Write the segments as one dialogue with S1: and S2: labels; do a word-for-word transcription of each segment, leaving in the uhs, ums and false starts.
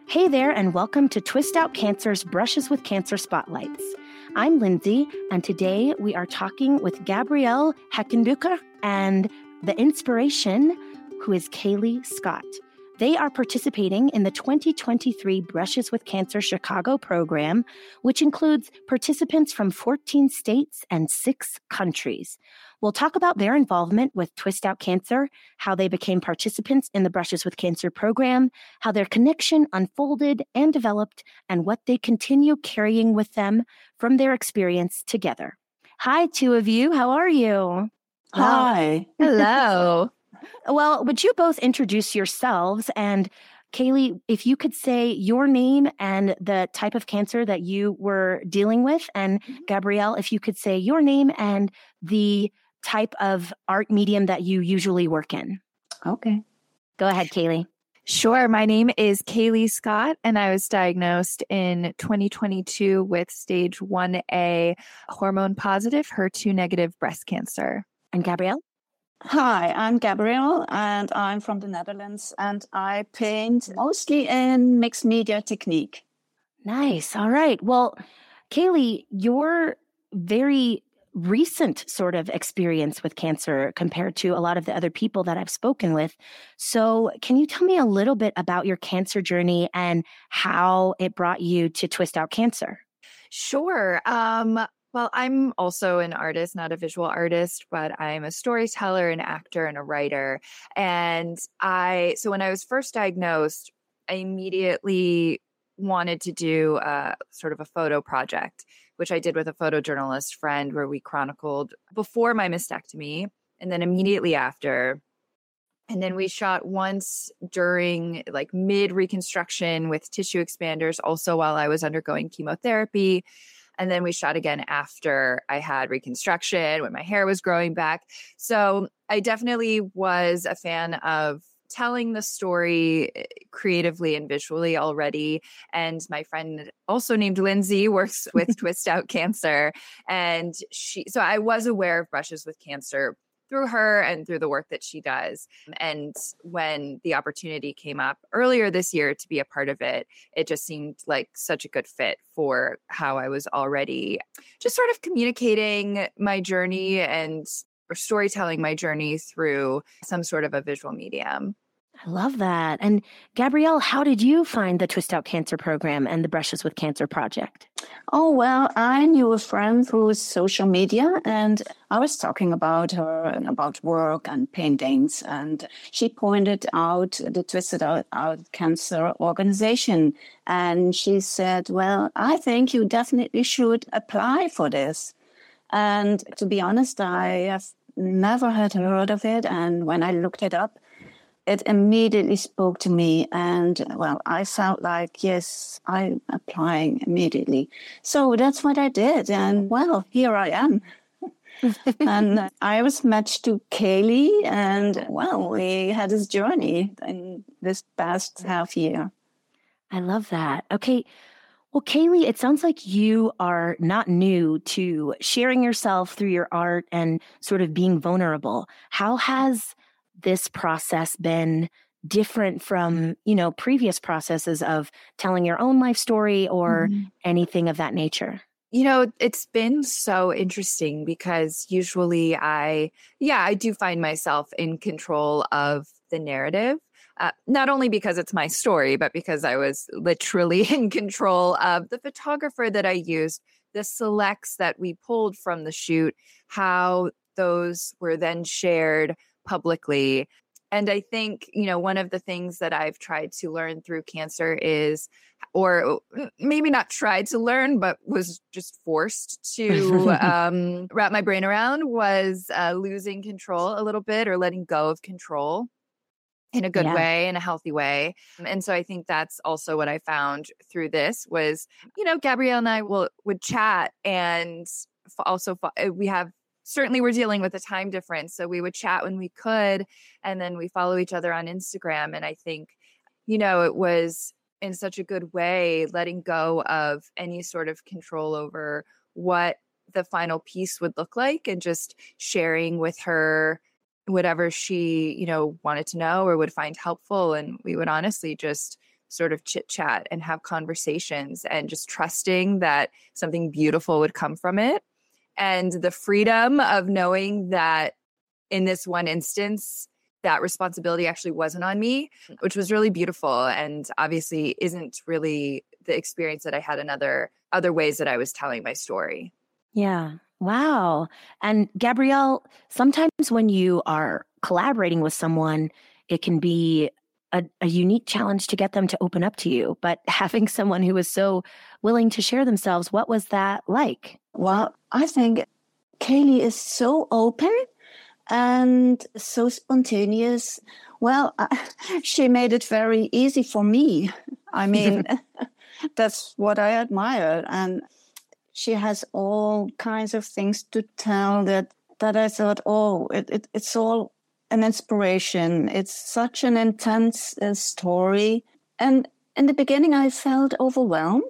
S1: Hey there, and welcome to Twist Out Cancer's Brushes with Cancer Spotlights. I'm Lindsay, and today we are talking with Gabrielle Heckenduker and the inspiration, who is Kaylee Scott. They are participating in the twenty twenty-three Brushes with Cancer Chicago program, which includes participants from fourteen states and six countries. We'll talk about their involvement with Twist Out Cancer, how they became participants in the Brushes with Cancer program, how their connection unfolded and developed, and what they continue carrying with them from their experience together. Hi, two of you. How are you?
S2: Hi.
S1: Hello. Well, would you both introduce yourselves? And Kaylee, if you could say your name and the type of cancer that you were dealing with, and Gabrielle, if you could say your name and the type of art medium that you usually work in.
S2: Okay.
S1: Go ahead, Kaylee.
S3: Sure. My name is Kaylee Scott, and I was diagnosed in twenty twenty-two with stage one A hormone positive, H E R two negative breast cancer.
S1: And Gabrielle?
S2: Hi, I'm Gabrielle, and I'm from the Netherlands, and I paint mostly in mixed media technique.
S1: Nice. All right. Well, Kaylee, your very recent sort of experience with cancer compared to a lot of the other people that I've spoken with. So can you tell me a little bit about your cancer journey and how it brought you to Twist Out Cancer?
S3: Sure. Um, well, I'm also an artist, not a visual artist, but I'm a storyteller, an actor, and a writer. And I, so when I was first diagnosed, I immediately wanted to do a sort of a photo project, which I did with a photojournalist friend, where we chronicled before my mastectomy and then immediately after. And then we shot once during like mid reconstruction with tissue expanders, also while I was undergoing chemotherapy. And then we shot again after I had reconstruction, when my hair was growing back. So I definitely was a fan of telling the story creatively and visually already. And my friend, also named Lindsay, works with Twist Out Cancer. And she, so I was aware of Brushes with Cancer through her and through the work that she does. And when the opportunity came up earlier this year to be a part of it, it just seemed like such a good fit for how I was already just sort of communicating my journey and or storytelling my journey through some sort of a visual medium.
S1: I love that. And Gabrielle, how did you find the Twist Out Cancer program and the Brushes with Cancer project?
S2: Oh, well, I knew a friend through social media, and I was talking about her and about work and paintings. And she pointed out the Twisted Out, Out Cancer organization. And she said, well, I think you definitely should apply for this. And to be honest, I have never had heard of it. And when I looked it up, it immediately spoke to me. And, well, I felt like, yes, I'm applying immediately. So that's what I did. And, well, here I am. And I was matched to Kaylee. And, well, we had this journey in this past half year.
S1: I love that. Okay. Well, Kaylee, it sounds like you are not new to sharing yourself through your art and sort of being vulnerable. How has this process been different from, you know, previous processes of telling your own life story or mm-hmm. anything of that nature?
S3: You know, it's been so interesting because usually I, yeah, I do find myself in control of the narrative. Uh, not only because it's my story, but because I was literally in control of the photographer that I used, the selects that we pulled from the shoot, how those were then shared publicly. And I think, you know, one of the things that I've tried to learn through cancer is, or maybe not tried to learn, but was just forced to um, wrap my brain around, was uh, losing control a little bit, or letting go of control in a good yeah. way, in a healthy way. And so I think that's also what I found through this was, you know, Gabrielle and I will would chat, and also we have certainly we're dealing with a time difference. So we would chat when we could, and then we follow each other on Instagram. And I think, you know, it was in such a good way, letting go of any sort of control over what the final piece would look like, and just sharing with her whatever she, you know, wanted to know or would find helpful. And we would honestly just sort of chit chat and have conversations and just trusting that something beautiful would come from it. And the freedom of knowing that in this one instance, that responsibility actually wasn't on me, which was really beautiful. And obviously isn't really the experience that I had in other, other ways that I was telling my story.
S1: Yeah. Wow. And Gabrielle, sometimes when you are collaborating with someone, it can be a, a unique challenge to get them to open up to you. But having someone who was so willing to share themselves, what was that like?
S2: Well, I think Kaylee is so open and so spontaneous. Well, I, she made it very easy for me. I mean, that's what I admire. And she has all kinds of things to tell that, that I thought, oh, it, it, it's all an inspiration. It's such an intense uh, story. And in the beginning, I felt overwhelmed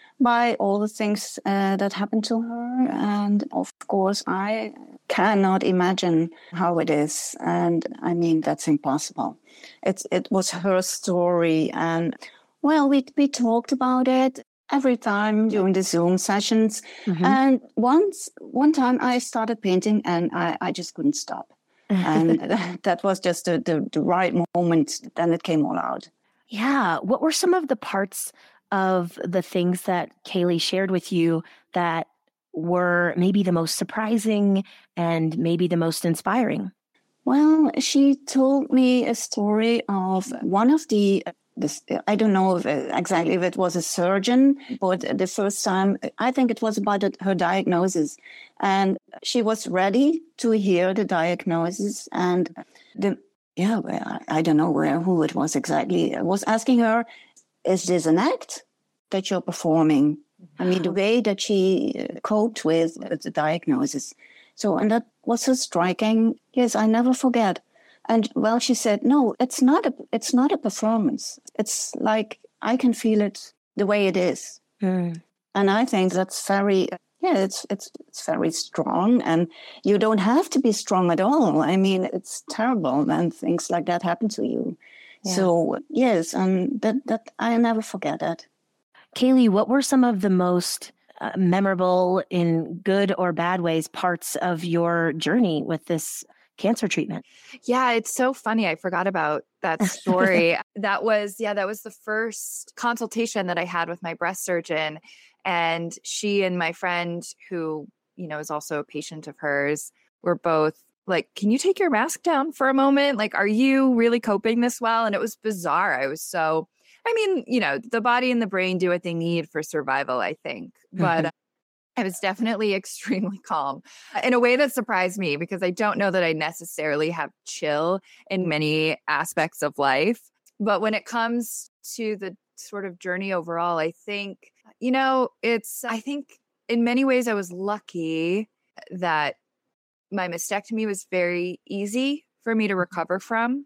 S2: by all the things uh, that happened to her. And of course, I cannot imagine how it is. And I mean, that's impossible. It's, it was her story. And well, we, we talked about it every time during the Zoom sessions. Mm-hmm. And once, one time I started painting and I, I just couldn't stop. And that was just the, the, the right moment. Then it came all out.
S1: Yeah. What were some of the parts of the things that Kaylee shared with you that were maybe the most surprising and maybe the most inspiring?
S2: Well, she told me a story of one of the, this, I don't know if, exactly if it was a surgeon, but the first time, I think it was about her diagnosis. And she was ready to hear the diagnosis. And the, yeah, I don't know where, who it was exactly, was asking her, is this an act that you're performing? I mean, the way that she coped with the diagnosis. So, and that was so striking. Yes, I never forget. And well, she said, no, it's not a, it's not a performance. It's like, I can feel it the way it is. Mm. And I think that's very, yeah, it's, it's, it's very strong, and you don't have to be strong at all. I mean, it's terrible when things like that happen to you. Yeah. So yes, um, that, that, I never forget that.
S1: Kaylee, what were some of the most uh, memorable, in good or bad ways, parts of your journey with this cancer treatment?
S3: Yeah, it's so funny. I forgot about that story. That was, yeah, that was the first consultation that I had with my breast surgeon. And she and my friend, who, you know, is also a patient of hers, were both like, can you take your mask down for a moment? Like, are you really coping this well? And it was bizarre. I was so, I mean, you know, the body and the brain do what they need for survival, I think. But I was definitely extremely calm in a way that surprised me, because I don't know that I necessarily have chill in many aspects of life. But when it comes to the sort of journey overall, I think, you know, it's, I think in many ways I was lucky that my mastectomy was very easy for me to recover from.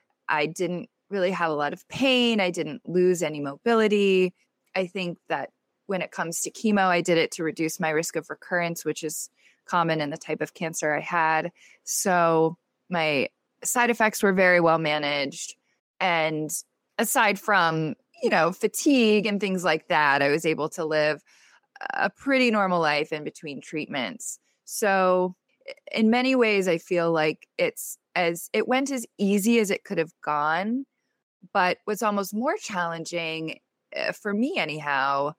S3: I didn't really have a lot of pain. I didn't lose any mobility. I think that when it comes to chemo, I did it to reduce my risk of recurrence, which is common in the type of cancer I had. So my side effects were very well managed. And aside from, you know, fatigue and things like that, I was able to live a pretty normal life in between treatments. So in many ways, I feel like it's as it went as easy as it could have gone. But what's almost more challenging, uh, for me anyhow,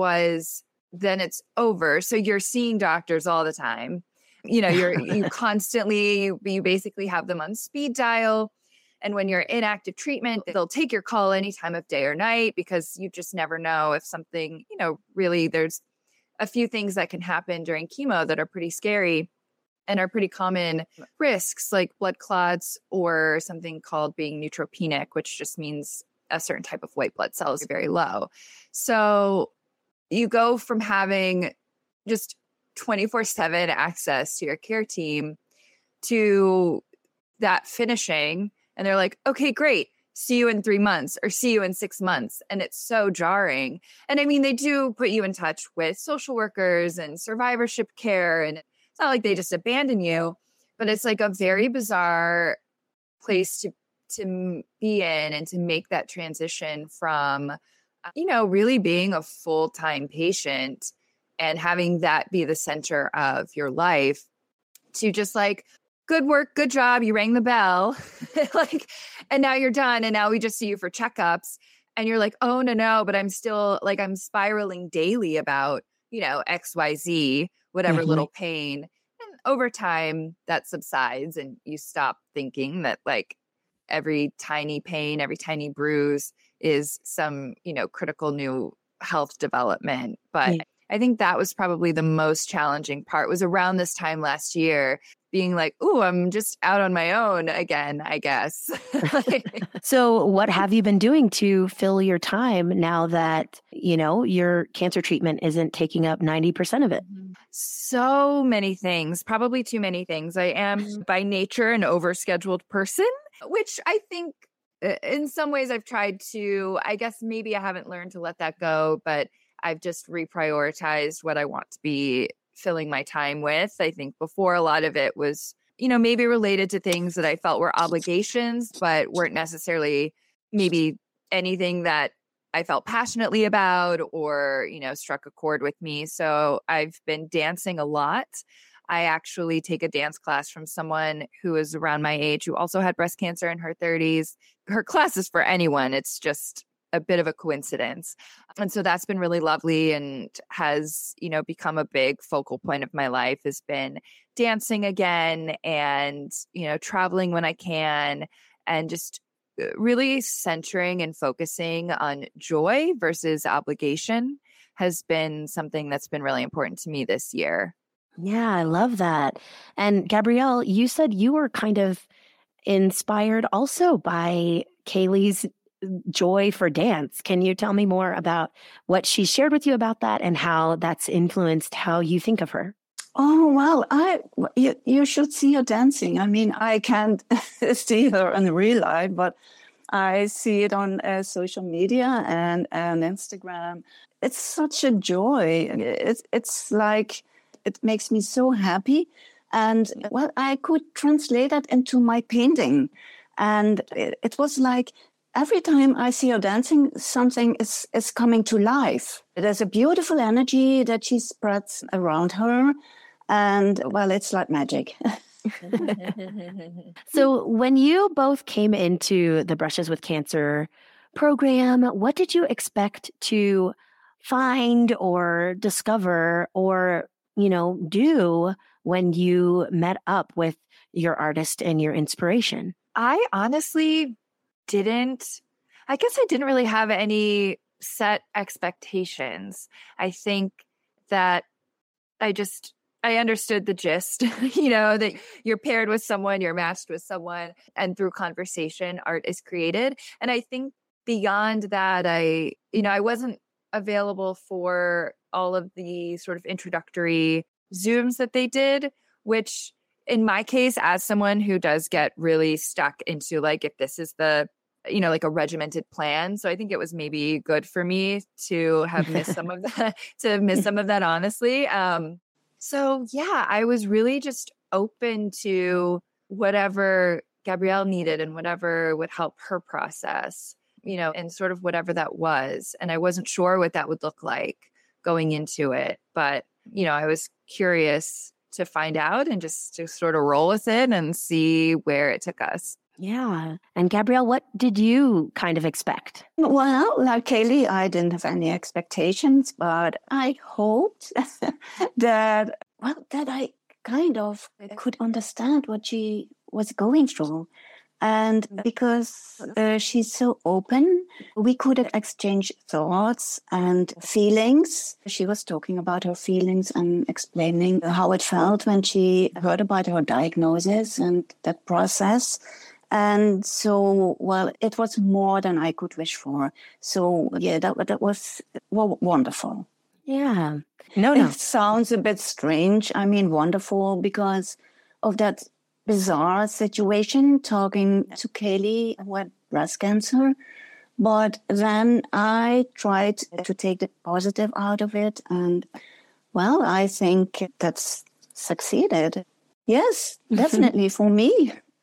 S3: was then it's over. So you're seeing doctors all the time. You know, you're you constantly, you, you basically have them on speed dial. And when you're in active treatment, they'll take your call any time of day or night, because you just never know if something, you know, really there's a few things that can happen during chemo that are pretty scary and are pretty common risks, like blood clots or something called being neutropenic, which just means a certain type of white blood cells are very low. So you go from having just twenty-four seven access to your care team to that finishing. And they're like, okay, great. See you in three months or see you in six months. And it's so jarring. And I mean, they do put you in touch with social workers and survivorship care. And it's not like they just abandon you, but it's like a very bizarre place to, to be in and to make that transition from, you know, really being a full-time patient and having that be the center of your life to just like, good work, good job, you rang the bell, like, and now you're done. And now we just see you for checkups. And you're like, oh, no, no, but I'm still like, I'm spiraling daily about, you know, X, Y, Z, whatever
S1: Mm-hmm.
S3: little pain. And over time that subsides and you stop thinking that like every tiny pain, every tiny bruise is some, you know, critical new health development. But
S1: Yeah.
S3: I think that was probably the most challenging part, was around this time last year being like, ooh, I'm just out on my own again, I guess.
S1: So what have you been doing to fill your time now that, you know, your cancer treatment isn't taking up ninety percent of it?
S3: So many things, probably too many things. I am by nature an overscheduled person, which I think uh, in some ways I've tried to, I guess maybe I haven't learned to let that go, but I've just reprioritized what I want to be filling my time with. I think before a lot of it was, you know, maybe related to things that I felt were obligations, but weren't necessarily maybe anything that I felt passionately about or, you know, struck a chord with me. So I've been dancing a lot. I actually take a dance class from someone who is around my age who also had breast cancer in her thirties. Her class is for anyone. It's just a bit of a coincidence. And so that's been really lovely and has, you know, become a big focal point of my life, has been dancing again and, you know, traveling when I can and just really centering and focusing on joy versus obligation has been something that's been really important to me this year.
S1: Yeah, I love that. And Gabrielle, you said you were kind of inspired also by Kaylee's joy for dance. Can you tell me more about what she shared with you about that and how that's influenced how you think of her?
S2: Oh, well, I you, you should see her dancing. I mean, I can't see her in real life, but I see it on uh, social media and, and Instagram. It's such a joy. It's, it's like, it makes me so happy. And, well, I could translate that into my painting. And it, it was like, every time I see her dancing, something is, is coming to life. There's a beautiful energy that she spreads around her. And, well, it's like magic.
S1: So when you both came into the Brushes with Cancer program, what did you expect to find or discover or, you know, do when you met up with your artist and your inspiration?
S3: I honestly didn't, I guess I didn't really have any set expectations. I think that I just, I understood the gist, you know, that you're paired with someone, you're matched with someone, and through conversation, art is created. And I think beyond that, I, you know, I wasn't available for all of the sort of introductory Zooms that they did, which in my case, as someone who does get really stuck into like, if this is the, you know, like a regimented plan. So I think it was maybe good for me to have missed some of that, to miss some of that, honestly. Um, so yeah, I was really just open to whatever Gabrielle needed and whatever would help her process, you know, and sort of whatever that was. And I wasn't sure what that would look like going into it, but, you know, I was curious to find out and just to sort of roll with it and see where it took us.
S1: Yeah. And Gabrielle, what did you kind of expect?
S2: Well, like Kaylee, I didn't have any expectations, but I hoped that, well, that I kind of could understand what she was going through. And because uh, she's so open, we could exchange thoughts and feelings. She was talking about her feelings and explaining how it felt when she heard about her diagnosis and that process. And so, well, it was more than I could wish for. So, yeah, that, that was well, wonderful.
S1: Yeah. No, no.
S2: It sounds a bit strange. I mean, wonderful because of that bizarre situation talking to Kaylee who had breast cancer. But then I tried to take the positive out of it. And, well, I think that's succeeded. Yes, definitely for me.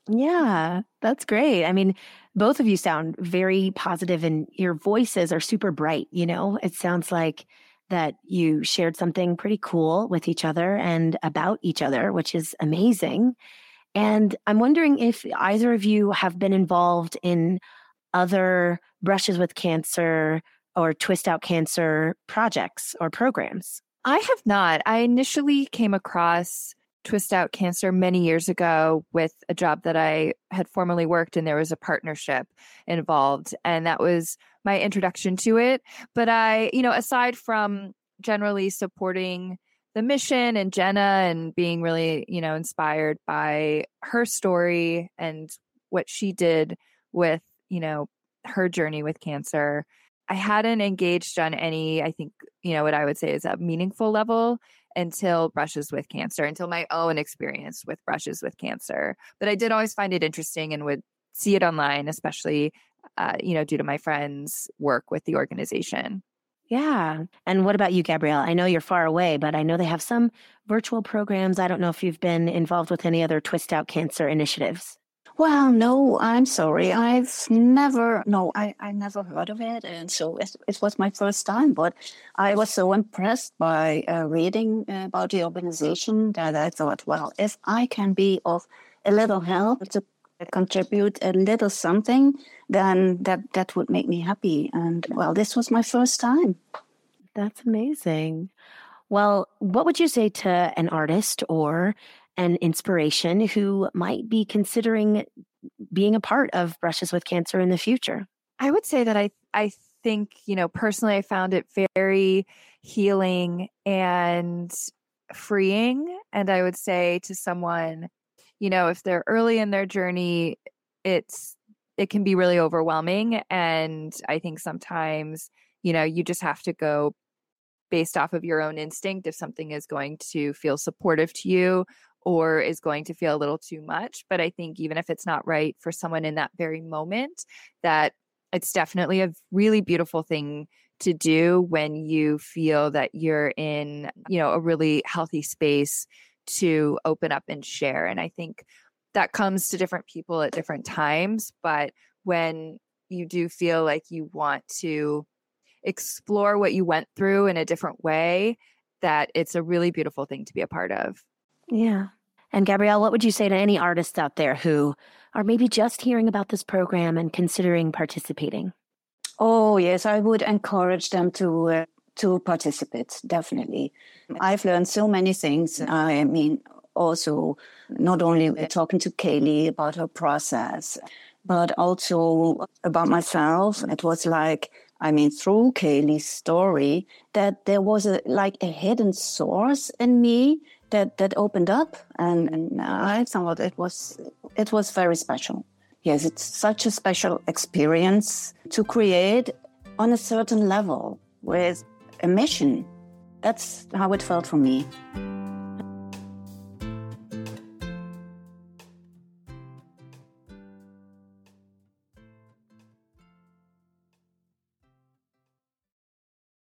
S1: Yeah, that's great. I mean, both of you sound very positive and your voices are super bright, you know? It sounds like that you shared something pretty cool with each other and about each other, which is amazing. And I'm wondering if either of you have been involved in other Brushes with Cancer or Twist Out Cancer projects or programs.
S3: I have not. I initially came across Twist Out Cancer many years ago with a job that I had formerly worked, and there was a partnership involved. And that was my introduction to it. But I, you know, aside from generally supporting the mission and Jenna and being really, you know, inspired by her story and what she did with, you know, her journey with cancer, I hadn't engaged on any, I think, you know, what I would say is a meaningful level until Brushes with Cancer, until my own experience with Brushes with Cancer. But I did always find it interesting and would see it online, especially, uh, you know, due to my friends' work with the organization.
S1: Yeah. And what about you, Gabrielle? I know you're far away, but I know they have some virtual programs. I don't know if you've been involved with any other Twist Out Cancer initiatives.
S2: Well, no, I'm sorry. I've never, no, I, I never heard of it. And so it, it was my first time, but I was so impressed by uh, reading about the organization that I thought, well, if I can be of a little help to contribute a little something, then that, that would make me happy. And well, this was my first time.
S1: That's amazing. Well, what would you say to an artist or an inspiration who might be considering being a part of Brushes with Cancer in the future?
S3: I would say that I, I think, you know, personally, I found it very healing and freeing. And I would say to someone, you know, if they're early in their journey, it's, it can be really overwhelming. And I think sometimes, you know, you just have to go based off of your own instinct if something is going to feel supportive to you or is going to feel a little too much. But I think even if it's not right for someone in that very moment, that it's definitely a really beautiful thing to do when you feel that you're in, you know, a really healthy space to open up and share. And I think that comes to different people at different times. But when you do feel like you want to explore what you went through in a different way, that it's a really beautiful thing to be a part of.
S1: Yeah. And Gabrielle, what would you say to any artists out there who are maybe just hearing about this program and considering participating?
S2: Oh, yes, I would encourage them to uh, to participate, definitely. I've learned so many things. I mean, also not only talking to Kaylee about her process, but also about myself. It was like, I mean, through Kaylee's story, that there was a like a hidden source in me that that opened up, and, and I thought it was it was very special. Yes, it's such a special experience to create on a certain level with a mission. That's how it felt for me.